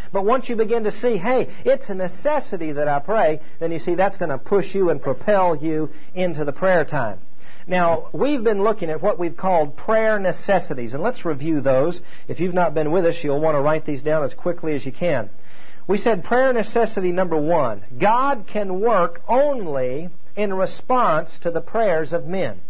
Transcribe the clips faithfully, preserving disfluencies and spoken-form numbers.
But once you begin to see, hey, it's a necessity that I pray, then you see that's going to push you and propel you into the prayer time. Now, we've been looking at what we've called prayer necessities, and let's review those. If you've not been with us, you'll want to write these down as quickly as you can. We said prayer necessity number one, God can work only in response to the prayers of men.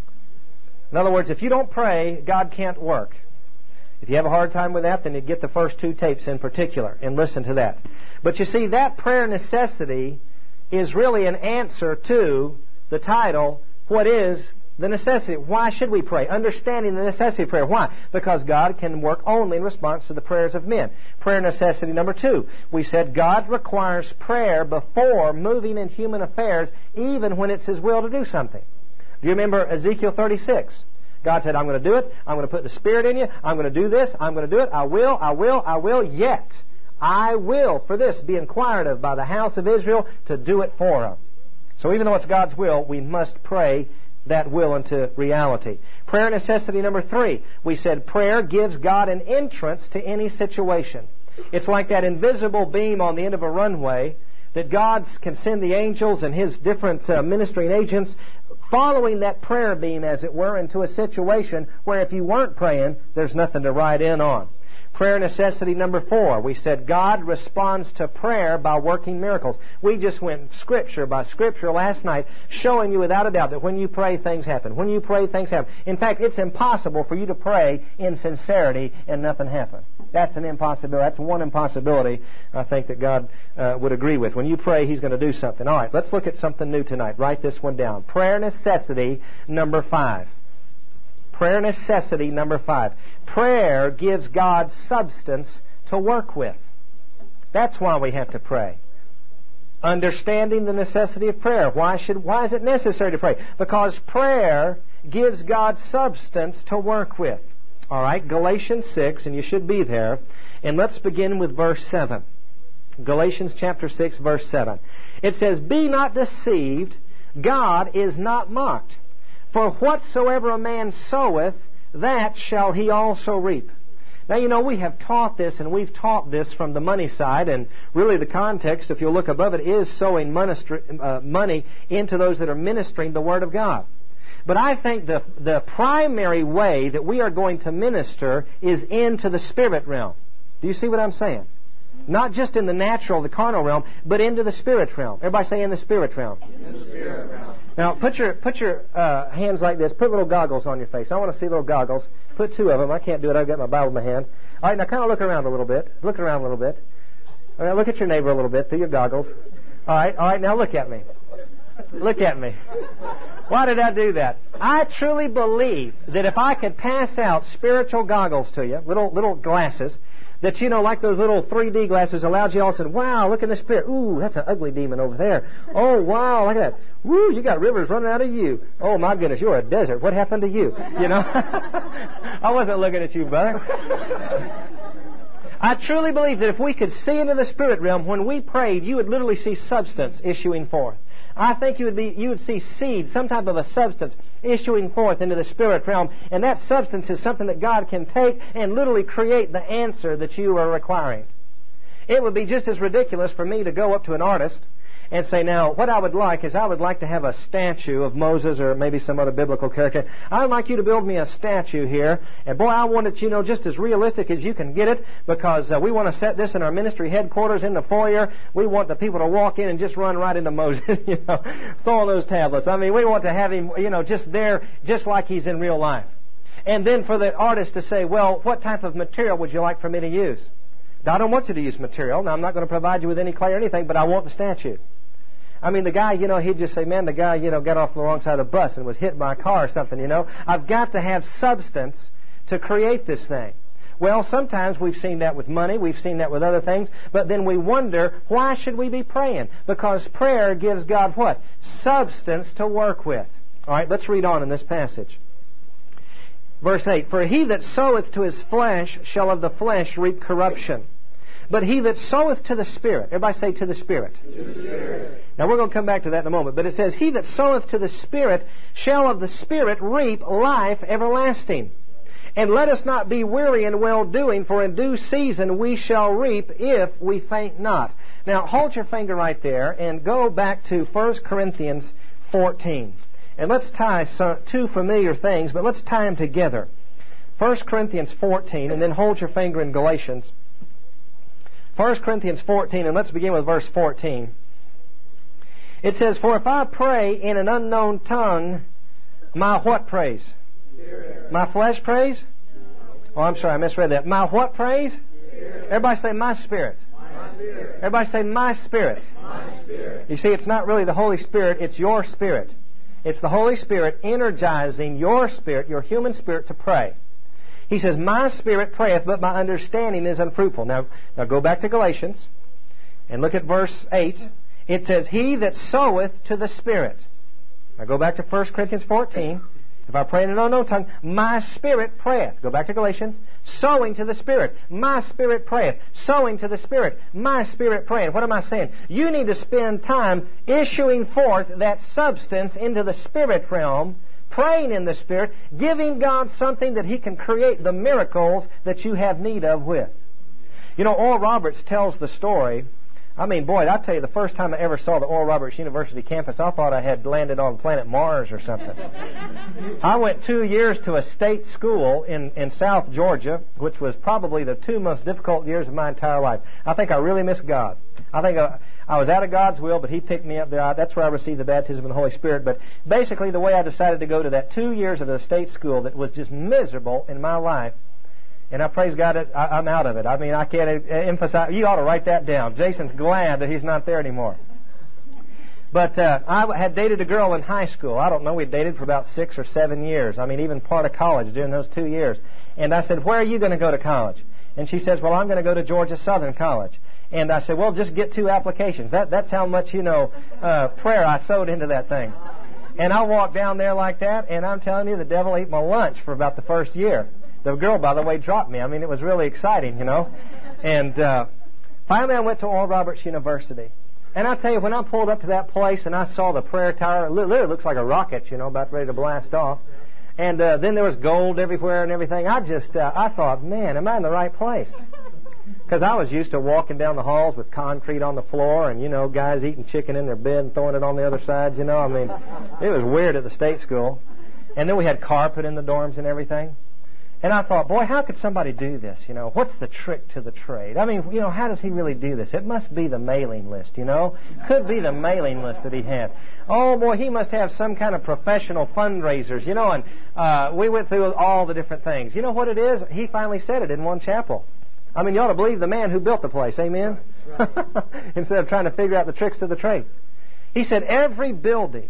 In other words, if you don't pray, God can't work. If you have a hard time with that, then you get the first two tapes in particular and listen to that. But you see, that prayer necessity is really an answer to the title, what is the necessity? Why should we pray? Understanding the necessity of prayer. Why? Because God can work only in response to the prayers of men. Prayer necessity number two. We said God requires prayer before moving in human affairs, even when it's His will to do something. Do you remember Ezekiel thirty-six? God said, I'm going to do it. I'm going to put the Spirit in you. I'm going to do this. I'm going to do it. I will, I will, I will. Yet, I will, for this, be inquired of by the house of Israel to do it for them. So even though it's God's will, we must pray that will into reality. Prayer necessity number three. We said prayer gives God an entrance to any situation. It's like that invisible beam on the end of a runway that God can send the angels and His different uh, ministering agents following that prayer beam, as it were, into a situation where if you weren't praying, there's nothing to ride in on. Prayer necessity number four. We said God responds to prayer by working miracles. We just went scripture by scripture last night, showing you without a doubt that when you pray, things happen. When you pray, things happen. In fact, it's impossible for you to pray in sincerity and nothing happen. That's an impossibility. That's one impossibility I think that God uh, would agree with. When you pray, He's going to do something. All right, let's look at something new tonight. Write this one down. Prayer necessity number five. Prayer necessity number five. Prayer gives God substance to work with. That's why we have to pray. Understanding the necessity of prayer. Why should? Why is it necessary to pray? Because prayer gives God substance to work with. All right, Galatians six, and you should be there. And let's begin with verse seven. Galatians chapter six, verse seven. It says, "Be not deceived, God is not mocked. For whatsoever a man soweth, that shall he also reap." Now, you know, we have taught this, and we've taught this from the money side, and really the context, if you'll look above it, is sowing money into those that are ministering the Word of God. But I think the, the primary way that we are going to minister is into the spirit realm. Do you see what I'm saying? Not just in the natural, the carnal realm, but into the spirit realm. Everybody say in the spirit realm. In the spirit realm. Now, put your put your uh, hands like this. Put little goggles on your face. I want to see little goggles. Put two of them. I can't do it. I've got my Bible in my hand. All right, now kind of look around a little bit. Look around a little bit. All right, look at your neighbor a little bit through your goggles. All right, all right, now look at me. Look at me. Why did I do that? I truly believe that if I could pass out spiritual goggles to you, little little glasses, that, you know, like those little three D glasses allowed you all to say, wow, look at the spirit. Ooh, that's an ugly demon over there. Oh, wow, look at that. Woo, you got rivers running out of you. Oh, my goodness, you're a desert. What happened to you? You know? I wasn't looking at you, brother. I truly believe that if we could see into the spirit realm, when we prayed, you would literally see substance issuing forth. I think you would be, you would see seed, some type of a substance issuing forth into the spirit realm, and that substance is something that God can take and literally create the answer that you are requiring. It would be just as ridiculous for me to go up to an artist and say, now, what I would like is I would like to have a statue of Moses or maybe some other biblical character. I'd like you to build me a statue here. And boy, I want it, you know, just as realistic as you can get it, because uh, we want to set this in our ministry headquarters in the foyer. We want the people to walk in and just run right into Moses, you know, throwing those tablets. I mean, we want to have him, you know, just there, just like he's in real life. And then for the artist to say, well, what type of material would you like for me to use? Now, I don't want you to use material. Now, I'm not going to provide you with any clay or anything, but I want the statue. I mean, the guy, you know, he'd just say, man, the guy, you know, got off the wrong side of the bus and was hit by a car or something, you know. I've got to have substance to create this thing. Well, sometimes we've seen that with money. We've seen that with other things. But then we wonder, why should we be praying? Because prayer gives God what? Substance to work with. All right, let's read on in this passage. Verse eight, "For he that soweth to his flesh shall of the flesh reap corruption. But he that soweth to the Spirit," everybody say to the Spirit. To the Spirit. Now we're going to come back to that in a moment. But it says, "He that soweth to the Spirit shall of the Spirit reap life everlasting. And let us not be weary in well-doing, for in due season we shall reap if we faint not. Now, hold your finger right there and go back to First Corinthians fourteen. And let's tie some, two familiar things, but let's tie them together. First Corinthians fourteen, and then hold your finger in Galatians. First Corinthians fourteen, and let's begin with verse fourteen. It says, "For if I pray in an unknown tongue, my what praise? Spirit. My flesh praise? Oh, I'm sorry, I misread that. My what praise? Spirit. Everybody say, my spirit. My spirit. Everybody say, my spirit. My spirit. You see, it's not really the Holy Spirit, it's your spirit. It's the Holy Spirit energizing your spirit, your human spirit, to pray. He says, my spirit prayeth, but my understanding is unfruitful. Now, now go back to Galatians and look at verse eight. It says, he that soweth to the Spirit. Now go back to First Corinthians fourteen. If I pray in an unknown tongue, my spirit prayeth. Go back to Galatians. Sowing to the Spirit. My spirit prayeth. Sowing to the Spirit. My spirit prayeth. What am I saying? You need to spend time issuing forth that substance into the Spirit realm, praying in the Spirit, giving God something that He can create the miracles that you have need of with. You know, Oral Roberts tells the story. I mean, boy, I tell you, the first time I ever saw the Oral Roberts University campus, I thought I had landed on planet Mars or something. I went two years to a state school in, in South Georgia, which was probably the two most difficult years of my entire life. I think I really missed God. I think I, I was out of God's will, but He picked me up there. That's where I received the baptism of the Holy Spirit. But basically, the way I decided to go to that two years of the state school that was just miserable in my life, and I praise God that I, I'm out of it. I mean, I can't emphasize. You ought to write that down. Jason's glad that he's not there anymore. But uh, I had dated a girl in high school. I don't know. We dated for about six or seven years. I mean, even part of college during those two years. And I said, where are you going to go to college? And she says, well, I'm going to go to Georgia Southern College. And I said, well, just get two applications. That, that's how much, you know, uh, prayer I sowed into that thing. And I walked down there like that, and I'm telling you, the devil ate my lunch for about the first year. The girl, by the way, dropped me. I mean, it was really exciting, you know. And uh, finally I went to Oral Roberts University. And I tell you, when I pulled up to that place and I saw the prayer tower, it literally looks like a rocket, you know, about ready to blast off. And uh, then there was gold everywhere and everything. I just, uh, I thought, man, am I in the right place? Because I was used to walking down the halls with concrete on the floor and, you know, guys eating chicken in their bed and throwing it on the other side, you know. I mean, it was weird at the state school. And then we had carpet in the dorms and everything. And I thought, boy, how could somebody do this? You know, what's the trick to the trade? I mean, you know, how does he really do this? It must be the mailing list, you know. Could be the mailing list that he had. Oh, boy, he must have some kind of professional fundraisers, you know. And uh, we went through all the different things. You know what it is? He finally said it in one chapel. I mean, you ought to believe the man who built the place. Amen? Right. Right. Instead of trying to figure out the tricks to the trade. He said, every building,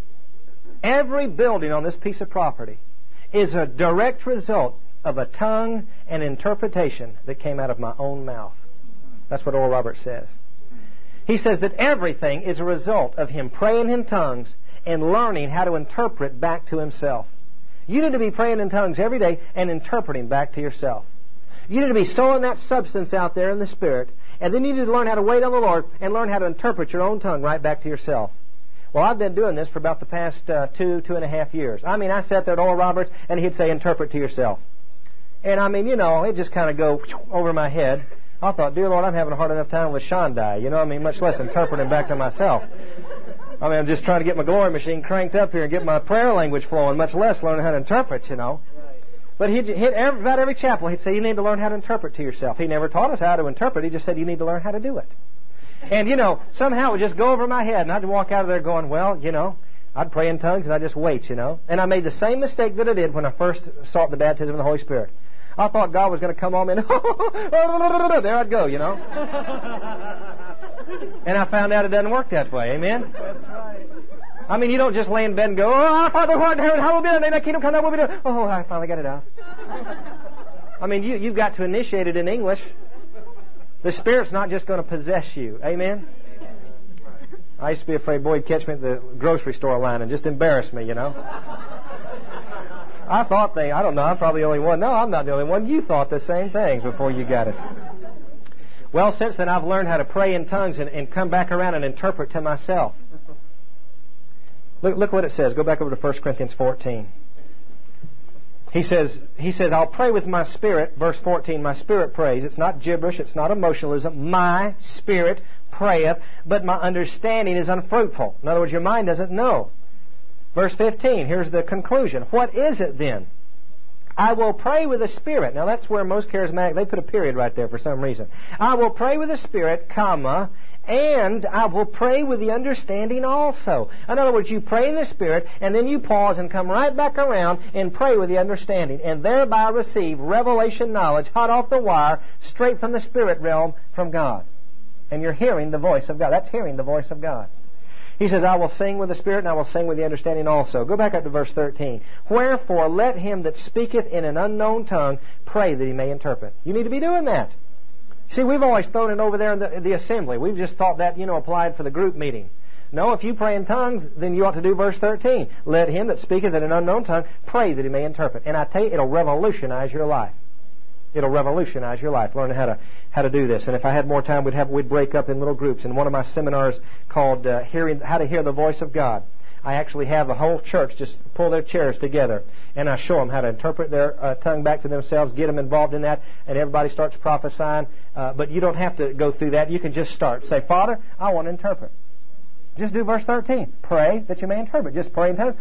every building on this piece of property is a direct result of a tongue and interpretation that came out of my own mouth. That's what Oral Roberts says. He says that everything is a result of him praying in tongues and learning how to interpret back to himself. You need to be praying in tongues every day and interpreting back to yourself. You need to be sowing that substance out there in the Spirit, and then you need to learn how to wait on the Lord and learn how to interpret your own tongue right back to yourself. Well, I've been doing this for about the past uh, two, two and a half years. I mean, I sat there at Oral Roberts, and he'd say, interpret to yourself. And I mean, you know, it just kind of go over my head. I thought, dear Lord, I'm having a hard enough time with Shondai. You know, I mean, much less interpreting back to myself. I mean, I'm just trying to get my glory machine cranked up here and get my prayer language flowing, much less learning how to interpret, you know. But he'd hit every, about every chapel, he'd say, you need to learn how to interpret to yourself. He never taught us how to interpret. He just said, you need to learn how to do it. And, you know, somehow it would just go over my head, and I'd walk out of there going, well, you know, I'd pray in tongues, and I'd just wait, you know. And I made the same mistake that I did when I first sought the baptism of the Holy Spirit. I thought God was going to come on me, and there I'd go, you know. And I found out it doesn't work that way, amen? That's right. I mean, you don't just lay in bed and go, oh, Father, who art in heaven, hallowed be thy name, thy kingdom come, thy will be done. Oh, I finally got it out. I mean, you, you've got to initiate it in English. The Spirit's not just going to possess you. Amen? I used to be afraid, boy, he'd catch me at the grocery store line and just embarrass me, you know. I thought they, I don't know, I'm probably the only one. No, I'm not the only one. You thought the same things before you got it. Well, since then, I've learned how to pray in tongues and, and come back around and interpret to myself. Look, look what it says. Go back over to First Corinthians fourteen. He says, he says, I'll pray with my spirit. Verse fourteen, my spirit prays. It's not gibberish. It's not emotionalism. My spirit prayeth, but my understanding is unfruitful. In other words, your mind doesn't know. Verse fifteen, here's the conclusion. What is it then? I will pray with the Spirit. Now that's where most charismatic, they put a period right there for some reason. I will pray with the Spirit, comma, and I will pray with the understanding also. In other words, you pray in the Spirit, and then you pause and come right back around and pray with the understanding, and thereby receive revelation knowledge, hot off the wire, straight from the Spirit realm from God. And you're hearing the voice of God. That's hearing the voice of God. He says, I will sing with the Spirit, and I will sing with the understanding also. Go back up to verse thirteen. Wherefore, let him that speaketh in an unknown tongue pray that he may interpret. You need to be doing that. See, we've always thrown it over there in the, the assembly. We've just thought that, you know, applied for the group meeting. No, if you pray in tongues, then you ought to do verse thirteen. Let him that speaketh in an unknown tongue pray that he may interpret. And I tell you, it'll revolutionize your life. It'll revolutionize your life, learning how to how to do this. And if I had more time, we'd have we'd break up in little groups. In one of my seminars called uh, "Hearing How to Hear the Voice of God," I actually have the whole church just pull their chairs together, and I show them how to interpret their uh, tongue back to themselves, get them involved in that, and everybody starts prophesying. Uh, but you don't have to go through that. You can just start. Say, Father, I want to interpret. Just do verse thirteen. Pray that you may interpret. Just pray in tongues.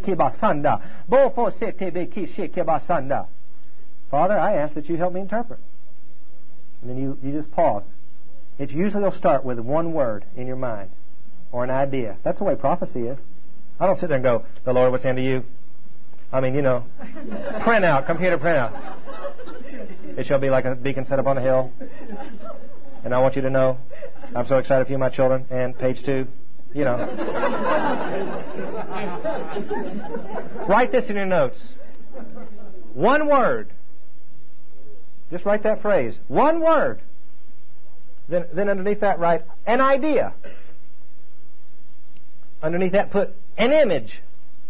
Father, I ask that you help me interpret. And then you, you just pause. It usually will start with one word in your mind or an idea. That's the way prophecy is. I don't sit there and go, the Lord will send to you. I mean, you know, print out, computer print out. It shall be like a beacon set up on a hill. And I want you to know, I'm so excited for you, my children. And page two, you know. Write this in your notes. One word. Just write that phrase. One word. Then, then underneath that write an idea. Underneath that put an image.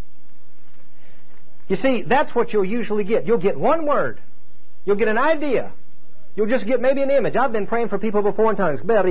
You see, that's what you'll usually get. You'll get one word. You'll get an idea. You'll just get maybe an image. I've been praying for people before in tongues. And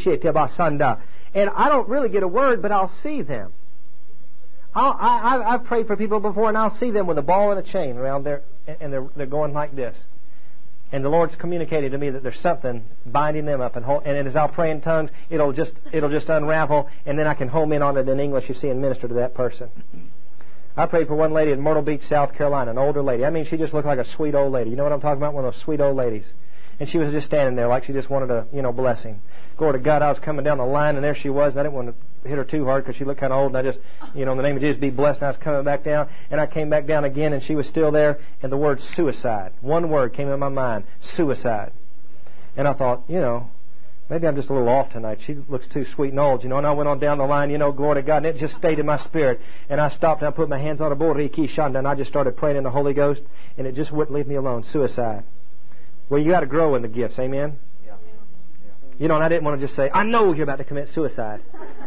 I don't really get a word, but I'll see them. I'll, I, I've prayed for people before, and I'll see them with a ball and a chain around there, and they're, they're going like this. And the Lord's communicated to me that there's something binding them up, and hold, and as I'll pray in tongues, it'll just it'll just unravel, and then I can home in on it in English, you see, and minister to that person. I prayed for one lady in Myrtle Beach, South Carolina, an older lady. I mean, she just looked like a sweet old lady. You know what I'm talking about? One of those sweet old ladies. And she was just standing there like she just wanted a, you know, blessing. Glory to God, I was coming down the line, and there she was, and I didn't want to hit her too hard because she looked kind of old, and I just, you know, in the name of Jesus, be blessed, and I was coming back down, and I came back down again, and she was still there, and the word suicide. One word came in my mind, suicide. And I thought, you know, maybe I'm just a little off tonight. She looks too sweet and old, you know, and I went on down the line, you know, glory to God, and it just stayed in my spirit. And I stopped, and I put my hands on a boriki shanda, and I just started praying in the Holy Ghost, and it just wouldn't leave me alone, suicide. Well, you got to grow in the gifts, amen? Yeah. Yeah. You know, and I didn't want to just say, I know you're about to commit suicide.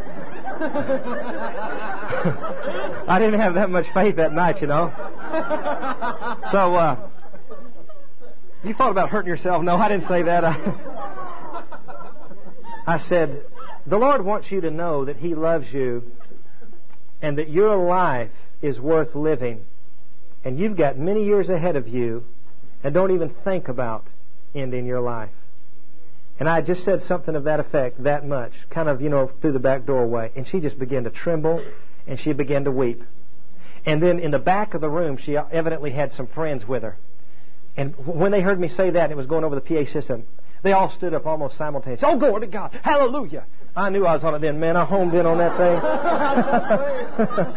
I didn't have that much faith that night, you know. So, uh, you thought about hurting yourself? No, I didn't say that. I, I said, the Lord wants you to know that He loves you and that your life is worth living. And you've got many years ahead of you, and don't even think about ending your life. And I just said something of that effect, that much, kind of, you know, through the back doorway. And she just began to tremble, and she began to weep. And then in the back of the room, she evidently had some friends with her. And when they heard me say that, and it was going over the P A system, they all stood up almost simultaneously. Oh, glory to God! Hallelujah! I knew I was on it then, man. I homed in on that thing.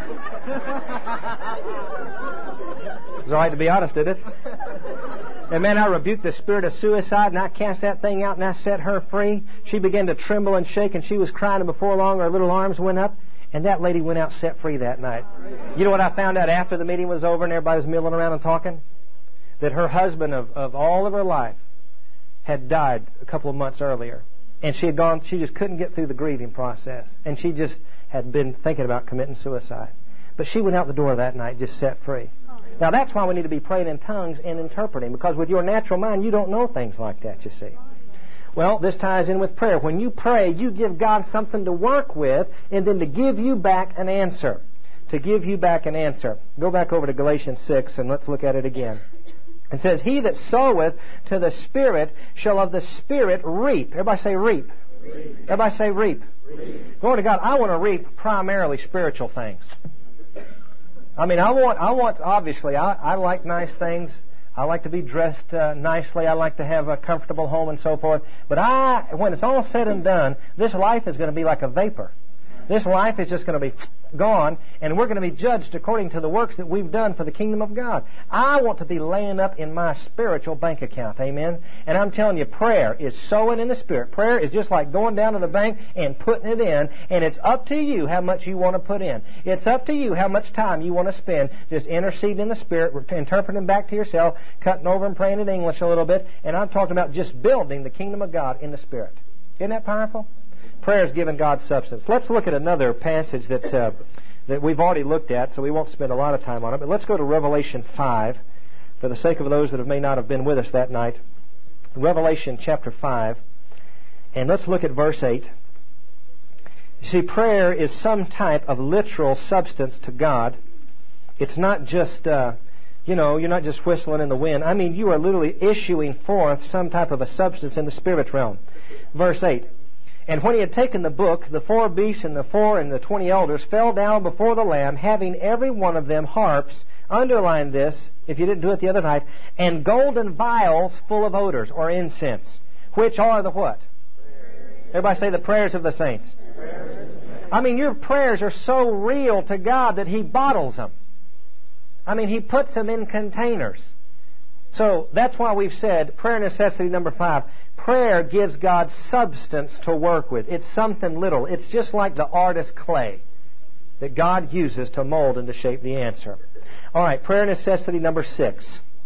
It was all right to be honest, did it? And man, I rebuked the spirit of suicide, and I cast that thing out, and I set her free. She began to tremble and shake, and she was crying, and before long her little arms went up, and that lady went out set free that night. You know what I found out after the meeting was over and everybody was milling around and talking? That her husband of, of all of her life had died a couple of months earlier. And she had gone, she just couldn't get through the grieving process. And she just had been thinking about committing suicide. But she went out the door that night just set free. Now that's why we need to be praying in tongues and interpreting, because with your natural mind you don't know things like that, you see. Well, this ties in with prayer. When you pray, you give God something to work with and then to give you back an answer. to give you back an answer. Go back over to Galatians six and let's look at it again. It says, he that soweth to the Spirit shall of the Spirit reap. Everybody say reap. Reap. Everybody say reap. Reap. Glory to God. I want to reap primarily spiritual things. I mean, I want, I want, obviously, I, I like nice things. I like to be dressed uh, nicely. I like to have a comfortable home and so forth. But I, when it's all said and done, this life is going to be like a vapor. This life is just going to be gone, and we're going to be judged according to the works that we've done for the kingdom of God. I want to be laying up in my spiritual bank account. Amen? And I'm telling you, prayer is sowing in the Spirit. Prayer is just like going down to the bank and putting it in, and it's up to you how much you want to put in. It's up to you how much time you want to spend just interceding in the Spirit, interpreting back to yourself, cutting over and praying in English a little bit, and I'm talking about just building the kingdom of God in the Spirit. Isn't that powerful? Prayer is giving God substance. Let's look at another passage that uh, that we've already looked at, so we won't spend a lot of time on it. But let's go to Revelation five, for the sake of those that may not have been with us that night. Revelation chapter five, and let's look at verse eight. You see, prayer is some type of literal substance to God. It's not just, uh, you know, you're not just whistling in the wind. I mean, you are literally issuing forth some type of a substance in the spirit realm. Verse eight. And when he had taken the book, the four beasts and the four and the twenty elders fell down before the Lamb, having every one of them harps. Underline this, if you didn't do it the other night, and golden vials full of odors, or incense, which are the what? Prayers. Everybody say the prayers of the saints. Prayers. I mean, your prayers are so real to God that He bottles them. I mean, He puts them in containers. So that's why we've said, prayer necessity number five, prayer gives God substance to work with. It's something little. It's just like the artist's clay that God uses to mold and to shape the answer. All right, prayer necessity number six.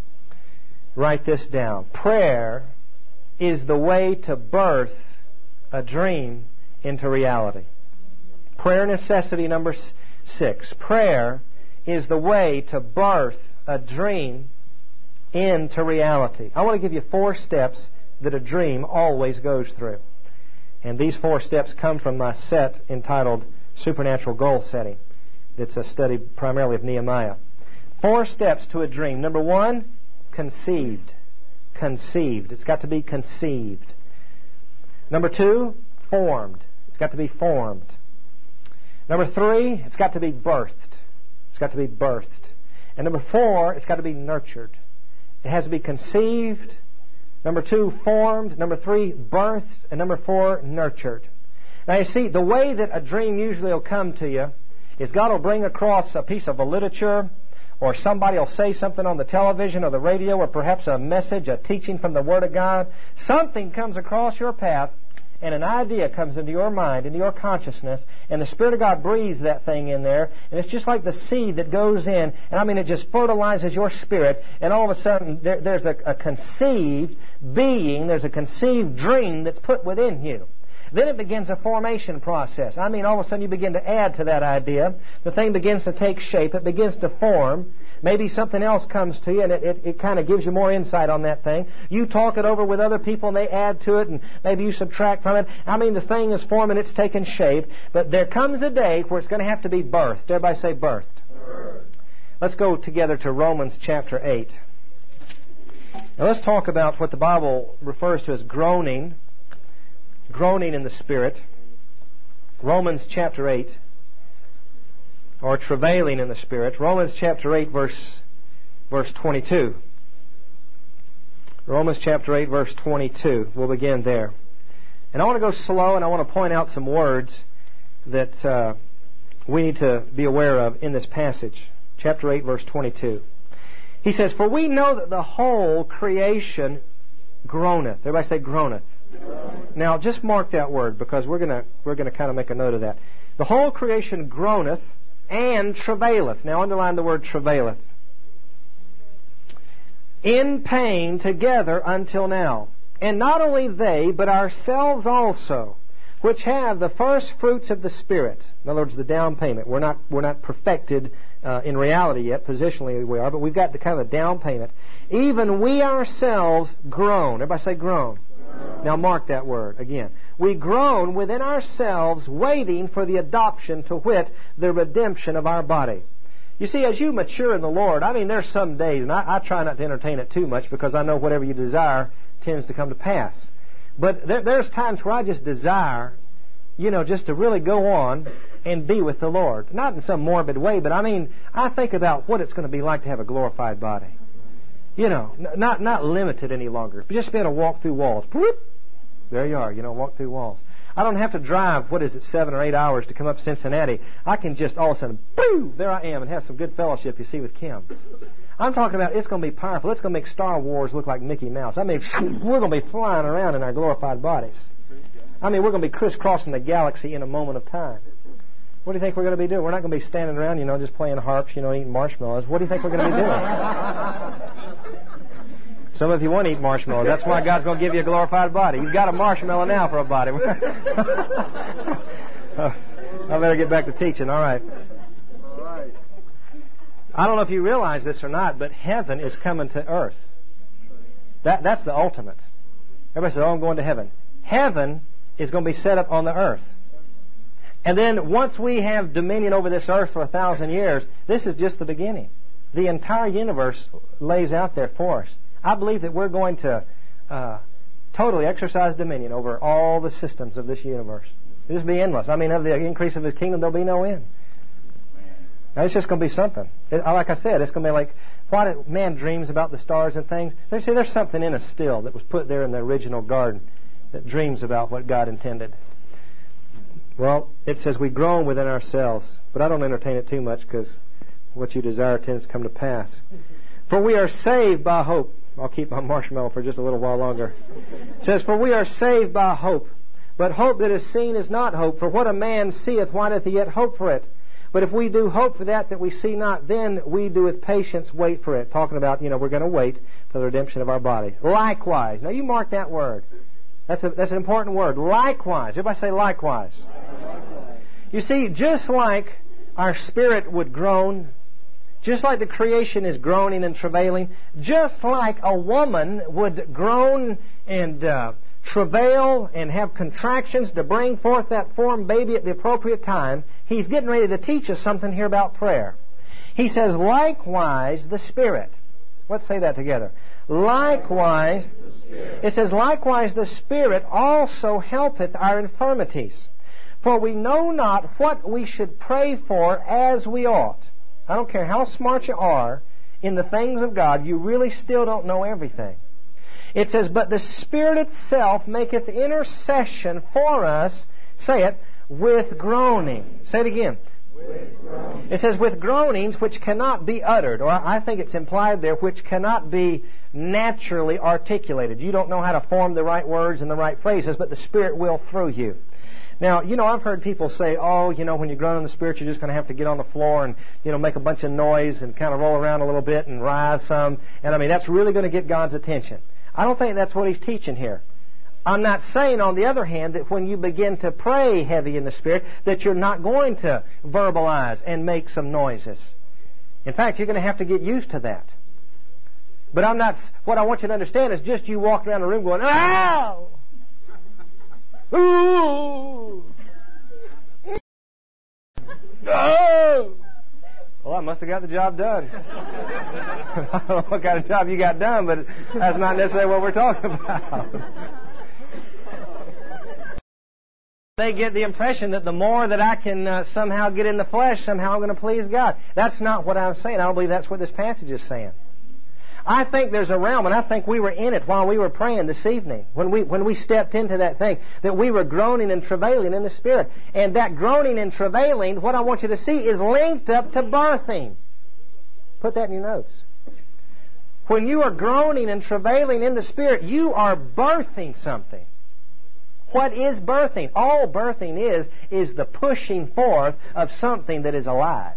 Write this down. Prayer is the way to birth a dream into reality. Prayer necessity number six. Prayer is the way to birth a dream into reality. I want to give you four steps that a dream always goes through. And these four steps come from my set entitled Supernatural Goal Setting. It's a study primarily of Nehemiah. Four steps to a dream. Number one, conceived. Conceived. It's got to be conceived. Number two, formed. It's got to be formed. Number three, it's got to be birthed. It's got to be birthed. And number four, it's got to be nurtured. It has to be conceived. Number two, formed. Number three, birthed. And number four, nurtured. Now you see, the way that a dream usually will come to you is God will bring across a piece of a literature, or somebody will say something on the television or the radio, or perhaps a message, a teaching from the Word of God. Something comes across your path, and an idea comes into your mind, into your consciousness, and the Spirit of God breathes that thing in there, and it's just like the seed that goes in, and I mean it just fertilizes your spirit, and all of a sudden there, there's a, a conceived being, there's a conceived dream that's put within you. Then it begins a formation process. I mean, all of a sudden you begin to add to that idea. The thing begins to take shape. It begins to form. Maybe something else comes to you and it, it, it kind of gives you more insight on that thing. You talk it over with other people and they add to it and maybe you subtract from it. I mean, the thing is forming, it's taken shape. But there comes a day where it's going to have to be birthed. Everybody say birthed. Birth. Let's go together to Romans chapter eight. Now let's talk about what the Bible refers to as groaning. Groaning in the Spirit. Romans chapter eight. Or travailing in the Spirit. Romans chapter eight, verse, verse twenty-two. Romans chapter eight, verse twenty-two. We'll begin there. And I want to go slow, and I want to point out some words that uh, we need to be aware of in this passage. Chapter eight, verse twenty-two. He says, "For we know that the whole creation groaneth." Everybody say groaneth. Groaneth. Now, just mark that word, because we're going to we're going to kind of make a note of that. The whole creation groaneth and travaileth. Now underline the word travaileth. In pain together until now. And not only they, but ourselves also, which have the first fruits of the Spirit. In other words, the down payment. We're not we're not perfected uh, in reality yet. Positionally we are, but we've got the kind of down payment. Even we ourselves groan. Everybody say groan. Groan. Now mark that word again. we groan within ourselves, waiting for the adoption, to wit, the redemption of our body. You see, as you mature in the Lord, I mean, there's some days, and I, I try not to entertain it too much because I know whatever you desire tends to come to pass. But there, there's times where I just desire, you know, just to really go on and be with the Lord. Not in some morbid way, but I mean, I think about what it's going to be like to have a glorified body. You know, n- not not limited any longer. Just be able to walk through walls. Whoop! There you are, you know, walk through walls. I don't have to drive, what is it, seven or eight hours to come up Cincinnati. I can just all of a sudden, boom, there I am, and have some good fellowship, you see, with Kim. I'm talking about it's going to be powerful. It's going to make Star Wars look like Mickey Mouse. I mean, we're going to be flying around in our glorified bodies. I mean, we're going to be crisscrossing the galaxy in a moment of time. What do you think we're going to be doing? We're not going to be standing around, you know, just playing harps, you know, eating marshmallows. What do you think we're going to be doing? Some of you want to eat marshmallows. That's why God's going to give you a glorified body. You've got a marshmallow now for a body. I better get back to teaching. All right. All right. I don't know if you realize this or not, but heaven is coming to earth. That, that's the ultimate. Everybody says, oh, I'm going to heaven. Heaven is going to be set up on the earth. And then once we have dominion over this earth for a thousand years, this is just the beginning. The entire universe lays out there for us. I believe that we're going to uh, totally exercise dominion over all the systems of this universe. It'll just be endless. I mean, of the increase of His kingdom, there'll be no end. Now, it's just going to be something. It, like I said, it's going to be like what man dreams about the stars and things. They say there's something in us still that was put there in the original garden that dreams about what God intended. Well, it says we groan within ourselves, but I don't entertain it too much because what you desire tends to come to pass. For we are saved by hope. I'll keep my marshmallow for just a little while longer. It says, for we are saved by hope. But hope that is seen is not hope. For what a man seeth, why doth he yet hope for it? But if we do hope for that that we see not, then we do with patience wait for it. Talking about, you know, we're going to wait for the redemption of our body. Likewise. Now you mark that word. That's a, that's an important word. Likewise. Everybody say likewise. Likewise. You see, just like our spirit would groan, just like the creation is groaning and travailing, just like a woman would groan and uh, travail and have contractions to bring forth that formed baby at the appropriate time, He's getting ready to teach us something here about prayer. He says, likewise the Spirit. Let's say that together. Likewise, it says, likewise the Spirit also helpeth our infirmities. For we know not what we should pray for as we ought. I don't care how smart you are in the things of God, you really still don't know everything. It says, but the Spirit itself maketh intercession for us, say it, with groaning. Say it again. With groanings. It says, with groanings which cannot be uttered, or I think it's implied there, which cannot be naturally articulated. You don't know how to form the right words and the right phrases, but the Spirit will through you. Now, you know, I've heard people say, oh, you know, when you groan in the Spirit, you're just going to have to get on the floor and, you know, make a bunch of noise and kind of roll around a little bit and writhe some. And, I mean, that's really going to get God's attention. I don't think that's what He's teaching here. I'm not saying, on the other hand, that when you begin to pray heavy in the Spirit, that you're not going to verbalize and make some noises. In fact, you're going to have to get used to that. But I'm not, what I want you to understand is just you walk around the room going, ow! Ooh! Oh! Well, I must have got the job done. I don't know what kind of job you got done, but that's not necessarily what we're talking about. They get the impression that the more that I can uh, somehow get in the flesh, somehow I'm going to please God. That's not what I'm saying. I don't believe that's what this passage is saying. I think there's a realm, and I think we were in it while we were praying this evening, when we when we stepped into that thing, that we were groaning and travailing in the Spirit. And that groaning and travailing, what I want you to see, is linked up to birthing. Put that in your notes. When you are groaning and travailing in the Spirit, you are birthing something. What is birthing? All birthing is, is the pushing forth of something that is alive.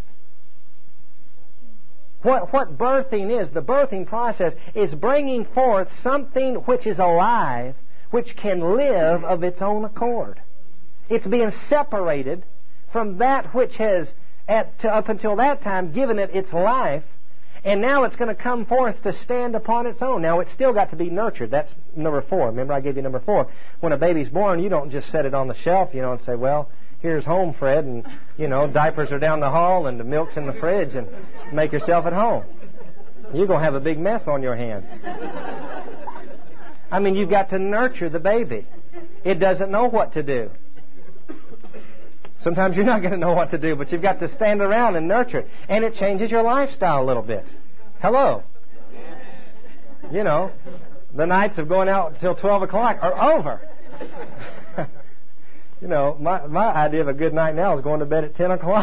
What, what birthing is, the birthing process, is bringing forth something which is alive, which can live of its own accord. It's being separated from that which has, at, to, up until that time, given it its life, And now it's going to come forth to stand upon its own. Now, it's still got to be nurtured. That's number four. Remember, I gave you number four. When a baby's born, you don't just set it on the shelf, you know, and say, well, here's home, Fred, and, you know, diapers are down the hall and the milk's in the fridge, and make yourself at home. You're going to have a big mess on your hands. I mean, you've got to nurture the baby. It doesn't know what to do. Sometimes you're not going to know what to do, but you've got to stand around and nurture it. And it changes your lifestyle a little bit. Hello. You know, the nights of going out until twelve o'clock are over. You know, my, my idea of a good night now is going to bed at ten o'clock.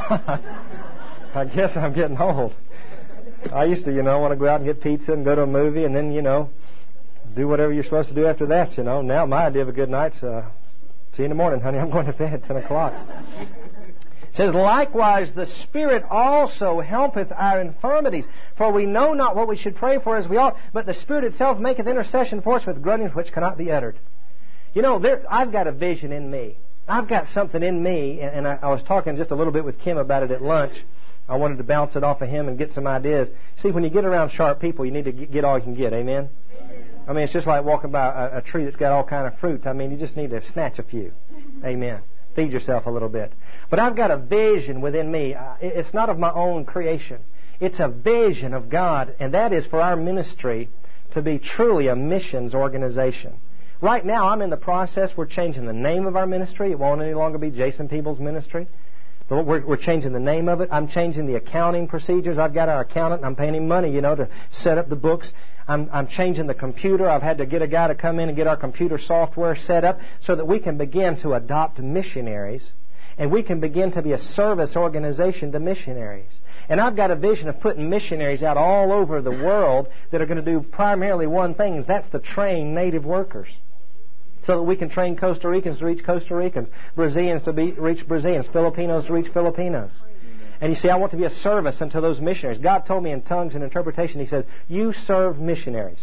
I guess I'm getting old. I used to, you know, want to go out and get pizza and go to a movie and then, you know, do whatever you're supposed to do after that, you know. Now my idea of a good night's... Uh, See you in the morning, honey. I'm going to bed at ten o'clock. It says, likewise, the Spirit also helpeth our infirmities. For we know not what we should pray for as we ought, but the Spirit itself maketh intercession for us with groanings which cannot be uttered. You know, there, I've got a vision in me. I've got something in me, and, and I, I was talking just a little bit with Kim about it at lunch. I wanted to bounce it off of him and get some ideas. See, when you get around sharp people, you need to get all you can get. Amen? I mean, it's just like walking by a, a tree that's got all kind of fruit. I mean, you just need to snatch a few. Amen. Feed yourself a little bit. But I've got a vision within me. It's not of my own creation. It's a vision of God, and that is for our ministry to be truly a missions organization. Right now, I'm in the process. We're changing the name of our ministry. It won't any longer be Jason Peebles Ministry. But we're, we're changing the name of it. I'm changing the accounting procedures. I've got our accountant, and I'm paying him money, you know, to set up the books. I'm, I'm changing the computer. I've had to get a guy to come in and get our computer software set up so that we can begin to adopt missionaries, and we can begin to be a service organization to missionaries. And I've got a vision of putting missionaries out all over the world that are going to do primarily one thing, and that's to train native workers. So that we can train Costa Ricans to reach Costa Ricans, Brazilians to be, reach Brazilians, Filipinos to reach Filipinos. And you see, I want to be a service unto those missionaries. God told me in tongues and interpretation, He says, you serve missionaries.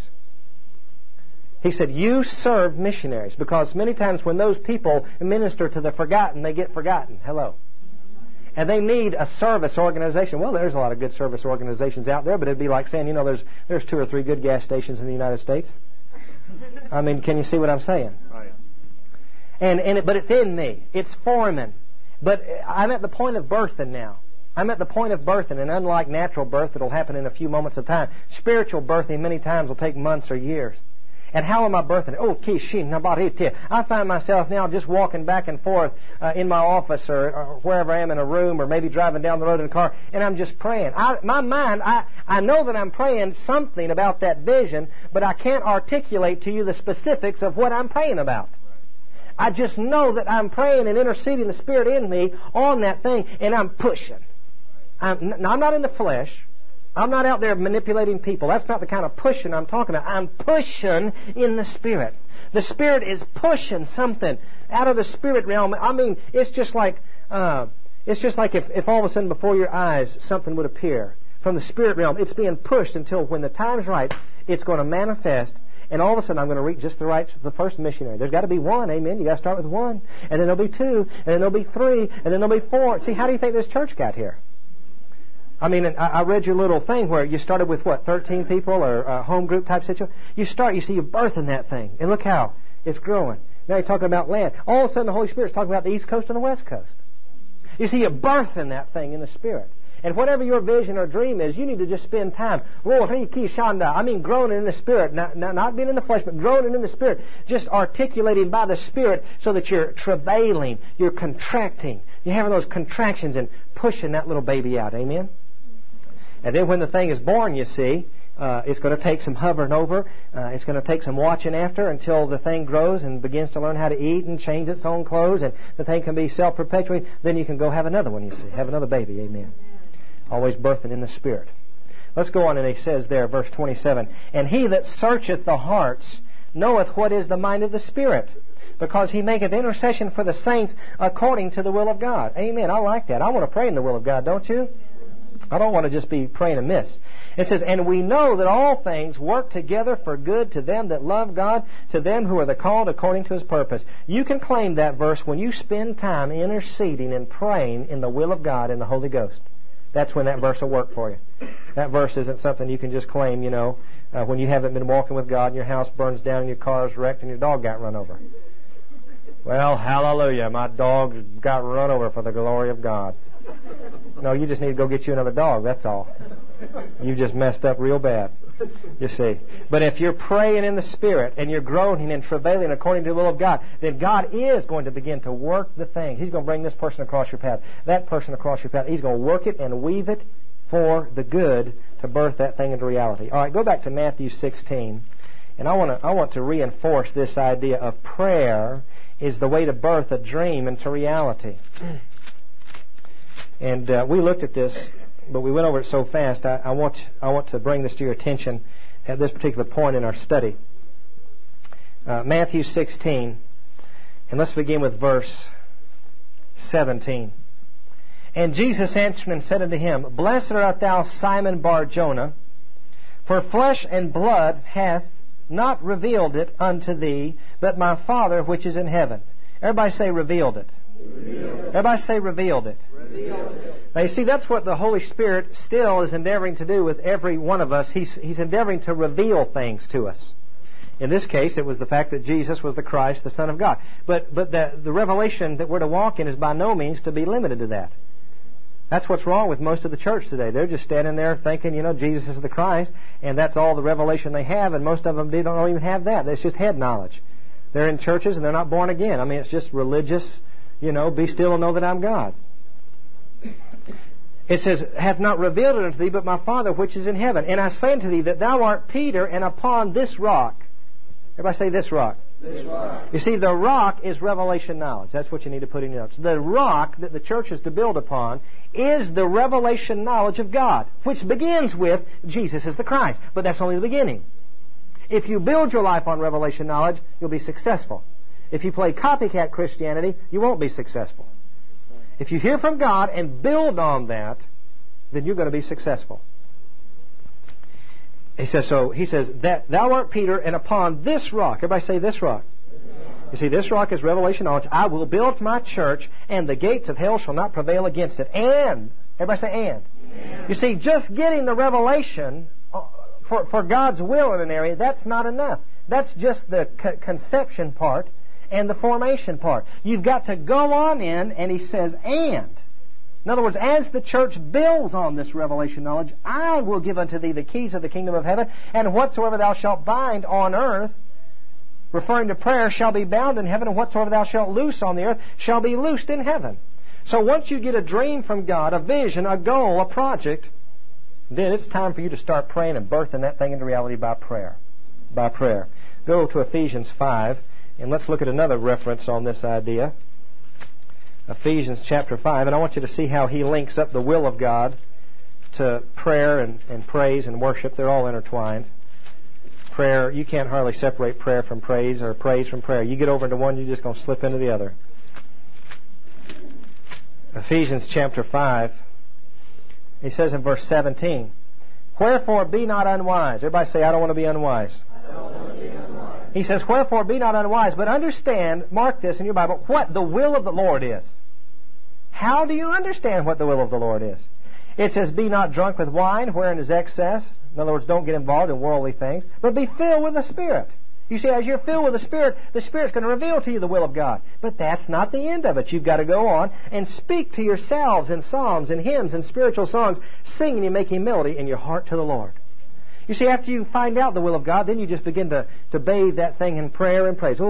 He said, you serve missionaries. Because many times when those people minister to the forgotten, they get forgotten. Hello. And they need a service organization. Well, there's a lot of good service organizations out there, but it'd be like saying, you know, there's there's two or three good gas stations in the United States. I mean, can you see what I'm saying? Right. And and it, but it's in me. It's forming. But I'm at the point of birthing now. I'm at the point of birthing, and unlike natural birth, it'll happen in a few moments of time. Spiritual birthing many times will take months or years. And how am I birthing it? Oh, kishin nabarite. I find myself now just walking back and forth uh, in my office or, or wherever I am in a room, or maybe driving down the road in a car, and I'm just praying. I, my mind, I, I know that I'm praying something about that vision, but I can't articulate to you the specifics of what I'm praying about. I just know that I'm praying and interceding the Spirit in me on that thing, and I'm pushing. I'm, I'm not in the flesh. I'm not out there manipulating people. That's not the kind of pushing I'm talking about. I'm pushing in the Spirit. The Spirit is pushing something out of the Spirit realm. I mean, it's just like uh, it's just like if, if all of a sudden before your eyes something would appear from the Spirit realm. It's being pushed until when the time's right, it's going to manifest. And all of a sudden, I'm going to reach just the right, the first missionary. There's got to be one, amen. You got to start with one, and then there'll be two, and then there'll be three, and then there'll be four. See, how do you think this church got here? I mean, I read your little thing where you started with, what, thirteen people or a home group type situation? You start, you see, you're birthing that thing. And look how it's growing. Now you're talking about land. All of a sudden, the Holy Spirit's talking about the East Coast and the West Coast. You see, you're birthing that thing in the Spirit. And whatever your vision or dream is, you need to just spend time. I mean, groaning in the Spirit. Not, not, not being in the flesh, but groaning in the Spirit. Just articulating by the Spirit so that you're travailing, you're contracting. You're having those contractions and pushing that little baby out. Amen? And then when the thing is born, you see, uh, it's going to take some hovering over. Uh, it's going to take some watching after until the thing grows and begins to learn how to eat and change its own clothes. And the thing can be self-perpetuating. Then you can go have another one, you see. Have another baby. Amen. Always birthing in the Spirit. Let's go on, and he says there, verse twenty-seven, and he that searcheth the hearts knoweth what is the mind of the Spirit, because he maketh intercession for the saints according to the will of God. Amen. I like that. I want to pray in the will of God, don't you? I don't want to just be praying amiss. It says, and we know that all things work together for good to them that love God, to them who are the called according to His purpose. You can claim that verse when you spend time interceding and praying in the will of God in the Holy Ghost. that's when that verse will work for you. That verse isn't something you can just claim, you know, uh, when you haven't been walking with God and your house burns down and your car is wrecked and your dog got run over. Well, hallelujah, my dog got run over for the glory of God. No, you just need to go get you another dog, that's all. You just messed up real bad, you see. But if you're praying in the Spirit and you're groaning and travailing according to the will of God, then God is going to begin to work the thing. He's going to bring this person across your path, that person across your path. He's going to work it and weave it for the good to birth that thing into reality. All right, go back to Matthew sixteen. And I want to I want to reinforce this idea of prayer is the way to birth a dream into reality. And uh, we looked at this, but we went over it so fast. I, I want I want to bring this to your attention at this particular point in our study. Uh, Matthew sixteen, and let's begin with verse seventeen. And Jesus answered and said unto him, Blessed art thou, Simon Bar-Jonah, for flesh and blood hath not revealed it unto thee, but my Father which is in heaven. Everybody say revealed it. Revealed it. Everybody say revealed it. Revealed it. Now you see, that's what the Holy Spirit still is endeavoring to do with every one of us. He's, he's endeavoring to reveal things to us. In this case, it was the fact that Jesus was the Christ, the Son of God. But, but the, the revelation that we're to walk in is by no means to be limited to that. That's what's wrong with most of the church today. They're just standing there thinking, you know, Jesus is the Christ, and that's all the revelation they have, and most of them they don't even have that. It's just head knowledge. They're in churches and they're not born again. I mean, it's just religious, you know, be still and know that I'm God. It says, hath not revealed it unto thee, but my Father which is in heaven. And I say unto thee that thou art Peter, and upon this rock. Everybody say this rock. This rock. You see, the rock is revelation knowledge. That's what you need to put in your notes. The rock that the church is to build upon is the revelation knowledge of God, which begins with Jesus is the Christ. But that's only the beginning. If you build your life on revelation knowledge, you'll be successful. If you play copycat Christianity, you won't be successful. If you hear from God and build on that, then you're going to be successful. He says, so he says, that thou art Peter, and upon this rock, everybody say this rock. You see, this rock is revelation knowledge. I will build my church, and the gates of hell shall not prevail against it. And, everybody say and. and. You see, just getting the revelation for, for God's will in an area, that's not enough. That's just the co- conception part and the formation part. You've got to go on in, and he says, and. In other words, as the church builds on this revelation knowledge, I will give unto thee the keys of the kingdom of heaven, and whatsoever thou shalt bind on earth, referring to prayer, shall be bound in heaven, and whatsoever thou shalt loose on the earth shall be loosed in heaven. So once you get a dream from God, a vision, a goal, a project, then it's time for you to start praying and birthing that thing into reality by prayer. By prayer. Go to Ephesians five, and let's look at another reference on this idea. Ephesians chapter five, and I want you to see how he links up the will of God to prayer and, and praise and worship. They're all intertwined. Prayer, you can't hardly separate prayer from praise or praise from prayer. You get over into one, you're just going to slip into the other. Ephesians chapter five, he says in verse seventeen, Wherefore be not unwise. Everybody say, I don't want to be unwise. I don't want to be unwise. He says, Wherefore be not unwise, but understand, mark this in your Bible, what the will of the Lord is. How do you understand what the will of the Lord is? It says, Be not drunk with wine, wherein is excess. In other words, don't get involved in worldly things, but be filled with the Spirit. You see, as you're filled with the Spirit, the Spirit's going to reveal to you the will of God. But that's not the end of it. You've got to go on and speak to yourselves in psalms and hymns and spiritual songs, singing and making melody in your heart to the Lord. You see, after you find out the will of God, then you just begin to, to bathe that thing in prayer and praise.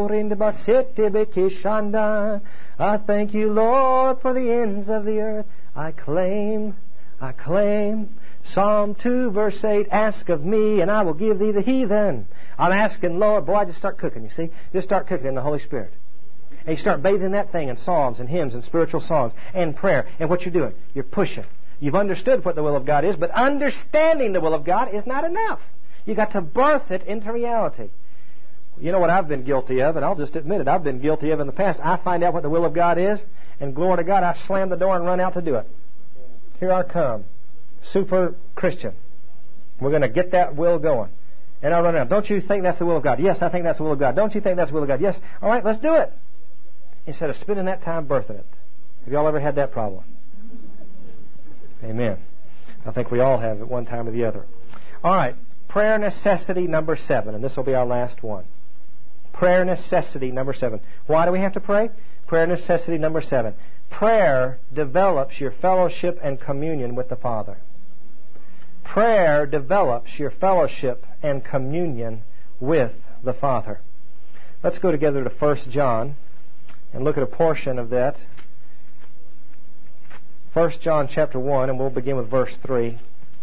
I thank you, Lord, for the ends of the earth. I claim, I claim. Psalm two, verse eight, Ask of me, and I will give thee the heathen. I'm asking, Lord, boy, I just start cooking, you see. Just start cooking in the Holy Spirit. And you start bathing that thing in psalms and hymns and spiritual songs and prayer. And what you're doing, you're pushing. You've understood what the will of God is, but understanding the will of God is not enough. You've got to birth it into reality. You know what I've been guilty of, and I'll just admit it, I've been guilty of in the past. I find out what the will of God is, and glory to God, I slam the door and run out to do it. Here I come. Super Christian. We're going to get that will going. And I run out. Don't you think that's the will of God? Yes, I think that's the will of God. Don't you think that's the will of God? Yes. All right, let's do it. Instead of spending that time birthing it. Have y'all ever had that problem? Amen. I think we all have at one time or the other. All right, prayer necessity number seven, and this will be our last one. Prayer necessity number seven. Why do we have to pray? Prayer necessity number seven. Prayer develops your fellowship and communion with the Father. Prayer develops your fellowship and communion with the Father. Let's go together to First John and look at a portion of that. First John chapter one, and we'll begin with verse three.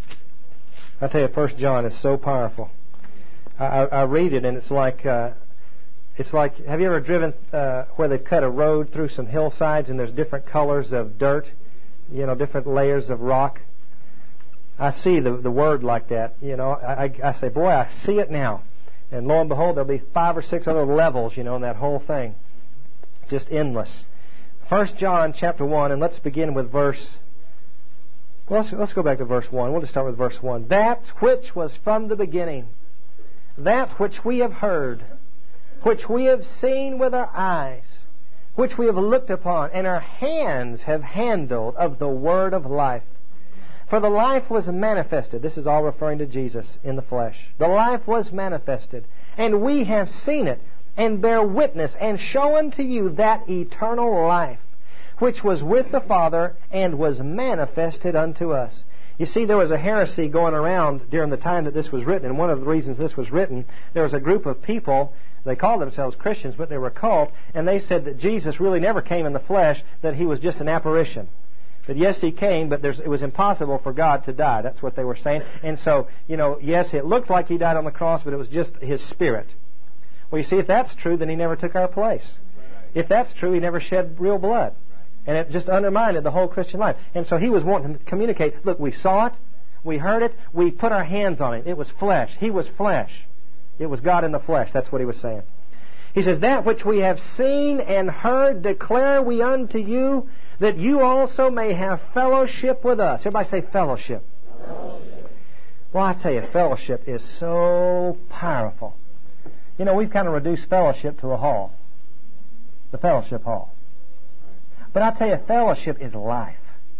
I tell you, First John is so powerful. I, I, I read it, and it's like uh, it's like. Have you ever driven uh, where they've cut a road through some hillsides, and there's different colors of dirt, you know, different layers of rock? I see the the word like that. You know, I, I, I say, boy, I see it now, and lo and behold, there'll be five or six other levels, you know, in that whole thing, just endless. First John chapter one, and let's begin with verse. Well, let's, let's go back to verse one. We'll just start with verse one. That which was from the beginning, that which we have heard, which we have seen with our eyes, which we have looked upon, and our hands have handled of the word of life. For the life was manifested. This is all referring to Jesus in the flesh. The life was manifested, and we have seen it, and bear witness, and show unto you that eternal life, which was with the Father, and was manifested unto us. You see, there was a heresy going around during the time that this was written, and one of the reasons this was written, there was a group of people, they called themselves Christians, but they were cult, and they said that Jesus really never came in the flesh, that He was just an apparition. That yes, He came, but there's, it was impossible for God to die. That's what they were saying. And so, you know, yes, it looked like He died on the cross, but it was just His Spirit. Well, you see, if that's true, then He never took our place. If that's true, He never shed real blood. And it just undermined the whole Christian life. And so He was wanting to communicate, look, we saw it, we heard it, we put our hands on it. It was flesh. He was flesh. It was God in the flesh. That's what He was saying. He says, that which we have seen and heard declare we unto you, that you also may have fellowship with us. Everybody say fellowship. Fellowship. Well, I tell you, fellowship is so powerful. You know, we've kind of reduced fellowship to a hall. The fellowship hall. But I tell you, fellowship is life.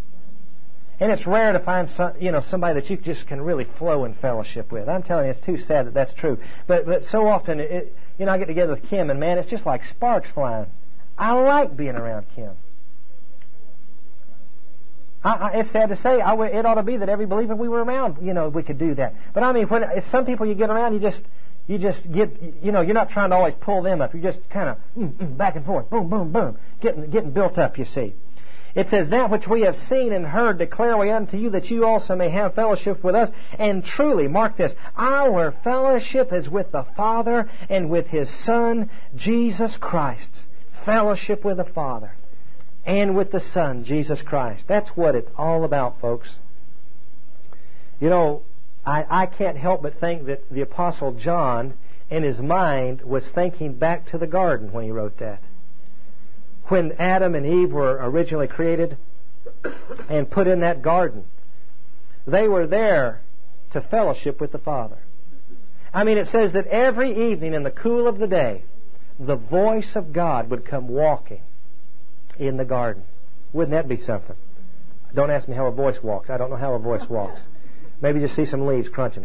And it's rare to find some, you know, somebody that you just can really flow in fellowship with. I'm telling you, it's too sad that that's true. But but so often, it, you know, I get together with Kim, and man, it's just like sparks flying. I like being around Kim. I, I, it's sad to say, I, it ought to be that every believer we were around, you know, we could do that. But I mean, when it's some people you get around, you just... You just get, you know, you're not trying to always pull them up. You're just kind of mm, mm, back and forth, boom, boom, boom, getting getting built up, you see. It says, that which we have seen and heard declare we unto you, that you also may have fellowship with us. And truly, mark this, our fellowship is with the Father and with His Son, Jesus Christ. Fellowship with the Father and with the Son, Jesus Christ. That's what it's all about, folks. You know, I, I can't help but think that the Apostle John, in his mind, was thinking back to the garden when he wrote that. When Adam and Eve were originally created and put in that garden, they were there to fellowship with the Father. I mean, it says that every evening in the cool of the day, the voice of God would come walking in the garden. Wouldn't that be something? Don't ask me how a voice walks. I don't know how a voice walks. Maybe just see some leaves crunching.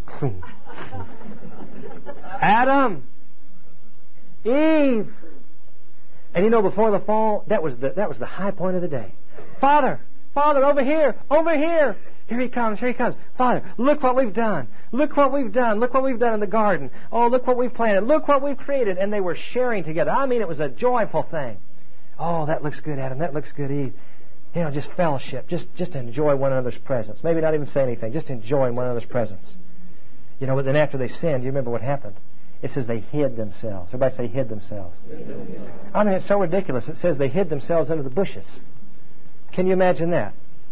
Adam! Eve! And you know, before the fall, that was the that was the high point of the day. Father! Father, over here! Over here! Here He comes, here He comes. Father, look what we've done. Look what we've done. Look what we've done in the garden. Oh, look what we've planted. Look what we've created. And they were sharing together. I mean, it was a joyful thing. Oh, that looks good, Adam. That looks good, Eve. You know, just fellowship. Just just enjoy one another's presence. Maybe not even say anything. Just enjoy one another's presence. You know, but then after they sinned, you remember what happened? It says they hid themselves. Everybody say hid themselves. I mean, it's so ridiculous. It says they hid themselves under the bushes. Can you imagine that?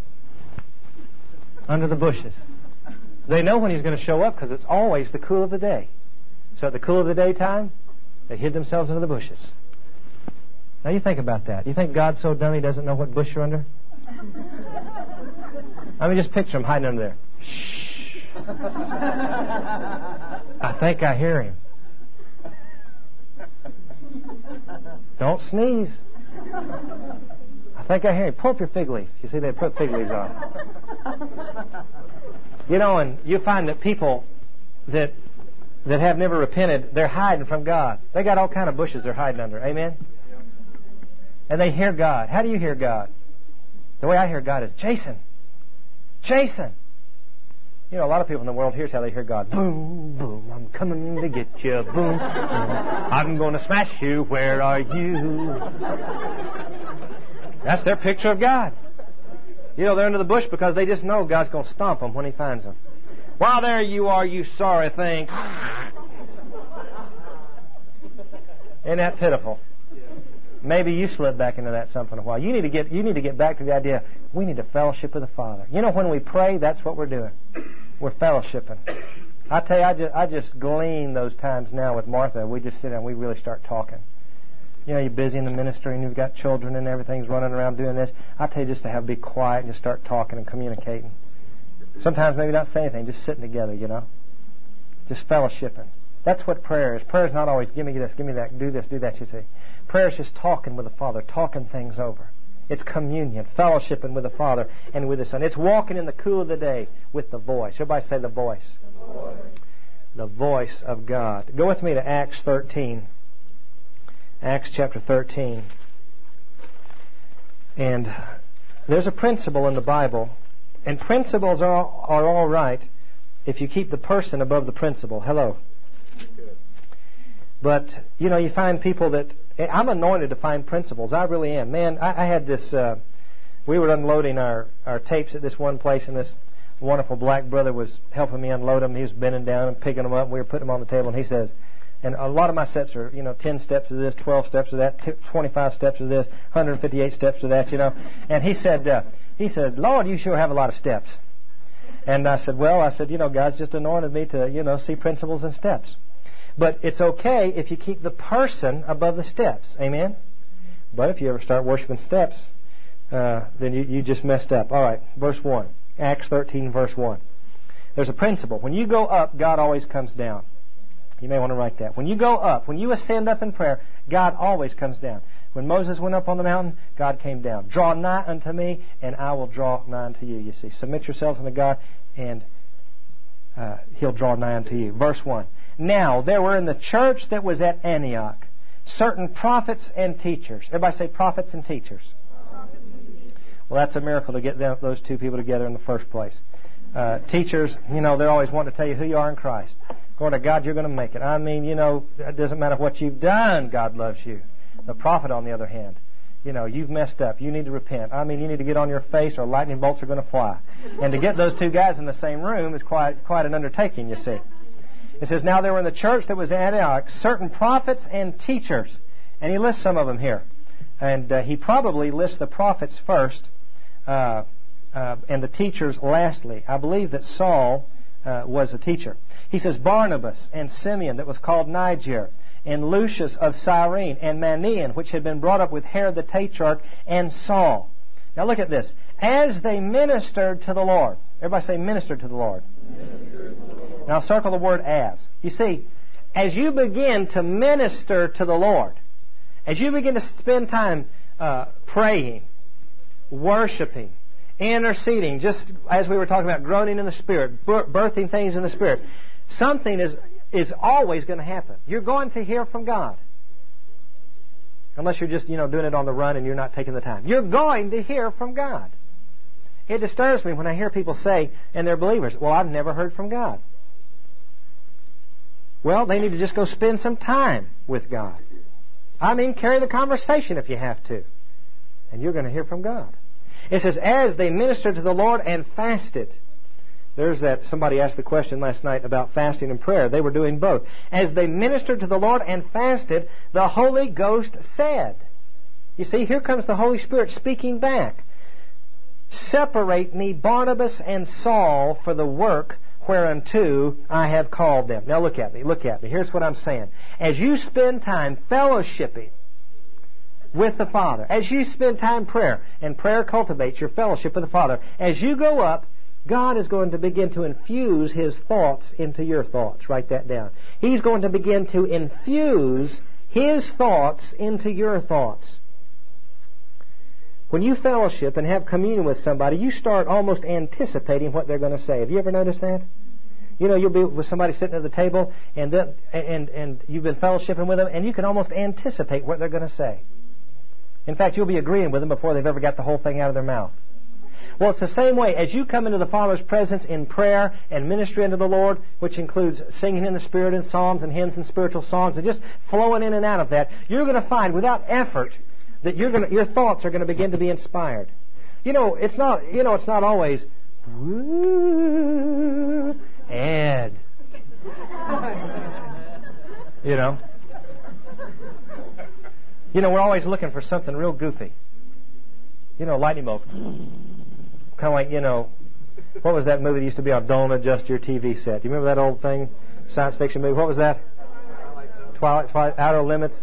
Under the bushes. They know when He's going to show up because it's always the cool of the day. So at the cool of the daytime, they hid themselves under the bushes. Now you think about that. You think God's so dumb He doesn't know what bush you're under? I mean, just picture Him hiding under there. Shh. I think I hear Him. Don't sneeze. I think I hear Him. Pull up your fig leaf. You see they put fig leaves on. You know, and you find that people that that have never repented, they're hiding from God. They got all kind of bushes they're hiding under. Amen? And they hear God. How do you hear God? The way I hear God is, Jason, Jason. You know, a lot of people in the world, here's how they hear God. Boom, boom, I'm coming to get you. Boom, boom, I'm going to smash you. Where are you? That's their picture of God. You know, they're under the bush because they just know God's going to stomp them when He finds them. Well, there you are, you sorry thing. Isn't that pitiful? Maybe you slip back into that something a while. You need to get you need to get back to the idea we need to fellowship with the Father. You know, when we pray, that's what we're doing. We're fellowshipping. I tell you, I just I just glean those times now with Martha. We just sit down and we really start talking. You know, you're busy in the ministry and you've got children and everything's running around doing this. I tell you, just to have be quiet and just start talking and communicating. Sometimes maybe not say anything, just sitting together, you know. Just fellowshipping. That's what prayer is. Prayer is not always, give me this, give me that, do this, do that, you see. Prayer is just talking with the Father, talking things over. It's communion, fellowshipping with the Father and with the Son. It's walking in the cool of the day with the voice. Everybody say the voice. The voice, the voice of God. Go with me to Acts thirteen. Acts chapter thirteen. And there's a principle in the Bible, and principles are, are all right if you keep the person above the principle. Hello. But, you know, you find people that... I'm anointed to find principles. I really am. Man, I, I had this... Uh, we were unloading our, our tapes at this one place, and this wonderful black brother was helping me unload them. He was bending down and picking them up, and we were putting them on the table, and he says... And a lot of my sets are, you know, ten steps of this, twelve steps of that, twenty-five steps of this, one hundred fifty-eight steps of that, you know. And he said, uh, he said, Lord, you sure have a lot of steps. And I said, well, I said, you know, God's just anointed me to, you know, see principles and steps. But it's okay if you keep the person above the steps. Amen? But if you ever start worshiping steps, uh, then you, you just messed up. All right, verse one. Acts thirteen, verse one. There's a principle. When you go up, God always comes down. You may want to write that. When you go up, when you ascend up in prayer, God always comes down. When Moses went up on the mountain, God came down. Draw nigh unto me, and I will draw nigh unto you. You see, submit yourselves unto God, and uh, He'll draw nigh unto you. Verse one. Now, there were in the church that was at Antioch certain prophets and teachers. Everybody say prophets and teachers. Well, that's a miracle to get them, those two people together in the first place. Uh, teachers, you know, they're always wanting to tell you who you are in Christ. Going to God, you're going to make it. I mean, you know, it doesn't matter what you've done, God loves you. The prophet, on the other hand, you know, you've messed up. You need to repent. I mean, you need to get on your face or lightning bolts are going to fly. And to get those two guys in the same room is quite quite an undertaking, you see. It says, now there were in the church that was at Antioch certain prophets and teachers. And he lists some of them here. And uh, he probably lists the prophets first uh, uh, and the teachers lastly. I believe that Saul uh, was a teacher. He says, Barnabas and Simeon that was called Niger, and Lucius of Cyrene, and Manaen, which had been brought up with Herod the Tetrarch, and Saul. Now look at this. As they ministered to the Lord. Everybody say ministered to the Lord. Now circle the word as. You see, as you begin to minister to the Lord, as you begin to spend time uh, praying, worshiping, interceding, just as we were talking about, groaning in the Spirit, birthing things in the Spirit, something is is always going to happen. You're going to hear from God. Unless you're just, you know, doing it on the run and you're not taking the time. You're going to hear from God. It disturbs me when I hear people say, and they're believers, well, I've never heard from God. Well, they need to just go spend some time with God. I mean, carry the conversation if you have to. And you're going to hear from God. It says, as they ministered to the Lord and fasted. There's that, somebody asked the question last night about fasting and prayer. They were doing both. As they ministered to the Lord and fasted, the Holy Ghost said. You see, here comes the Holy Spirit speaking back. Separate me, Barnabas and Saul, for the work whereunto I have called them. Now look at me, look at me. Here's what I'm saying. As you spend time fellowshipping with the Father, as you spend time prayer, and prayer cultivates your fellowship with the Father, as you go up, God is going to begin to infuse His thoughts into your thoughts. Write that down. He's going to begin to infuse His thoughts into your thoughts. When you fellowship and have communion with somebody, you start almost anticipating what they're going to say. Have you ever noticed that? You know, you'll be with somebody sitting at the table, and then, and and you've been fellowshipping with them, and you can almost anticipate what they're going to say. In fact, you'll be agreeing with them before they've ever got the whole thing out of their mouth. Well, it's the same way. As you come into the Father's presence in prayer and ministry unto the Lord, which includes singing in the Spirit and psalms and hymns and spiritual songs, and just flowing in and out of that, you're going to find, without effort, that you're going to, your thoughts are going to begin to be inspired. You know, it's not. You know, it's not always. Woo, Ed. You know. You know, we're always looking for something real goofy. You know, lightning bolt. Kind of like, you know, what was that movie that used to be on Don't Adjust Your T V Set? Do you remember that old thing? Science fiction movie. What was that? Twilight, Twilight, Outer Limits.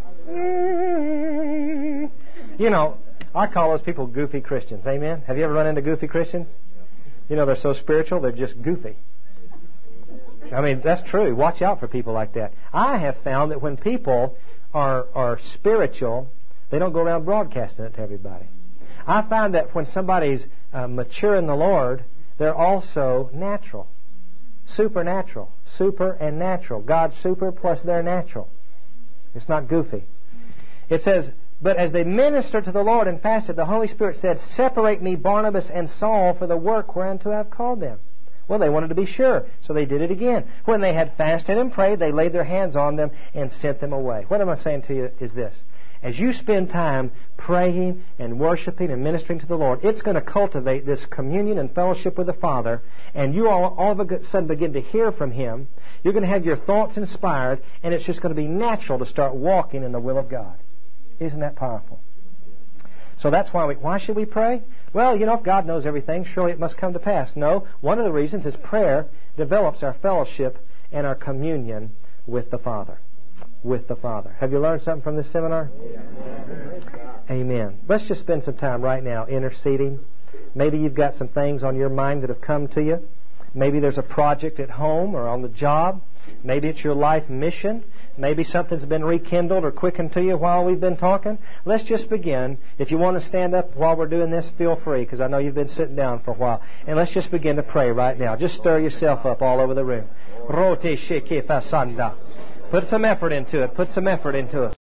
You know, I call those people goofy Christians. Amen? Have you ever run into goofy Christians? You know, they're so spiritual, they're just goofy. I mean, that's true. Watch out for people like that. I have found that when people are are spiritual, they don't go around broadcasting it to everybody. I find that when somebody's uh, mature in the Lord, they're also natural. Supernatural. Super and natural. God's super plus their natural. It's not goofy. It says, but as they ministered to the Lord and fasted, the Holy Spirit said, separate me, Barnabas and Saul, for the work whereunto I have called them. Well, they wanted to be sure, so they did it again. When they had fasted and prayed, they laid their hands on them and sent them away. What am I saying to you is this. As you spend time praying and worshiping and ministering to the Lord, it's going to cultivate this communion and fellowship with the Father, and you all, all of a sudden begin to hear from Him. You're going to have your thoughts inspired, and it's just going to be natural to start walking in the will of God. Isn't that powerful? So that's why we, why should we pray? Well, you know, if God knows everything, surely it must come to pass. No, one of the reasons is prayer develops our fellowship and our communion with the Father. With the Father. Have you learned something from this seminar? Amen. Amen. Let's just spend some time right now interceding. Maybe you've got some things on your mind that have come to you. Maybe there's a project at home or on the job. Maybe it's your life mission. Maybe something's been rekindled or quickened to you while we've been talking. Let's just begin. If you want to stand up while we're doing this, feel free, because I know you've been sitting down for a while. And let's just begin to pray right now. Just stir yourself up all over the room. Rote sheke fasanda. Put some effort into it. Put some effort into it.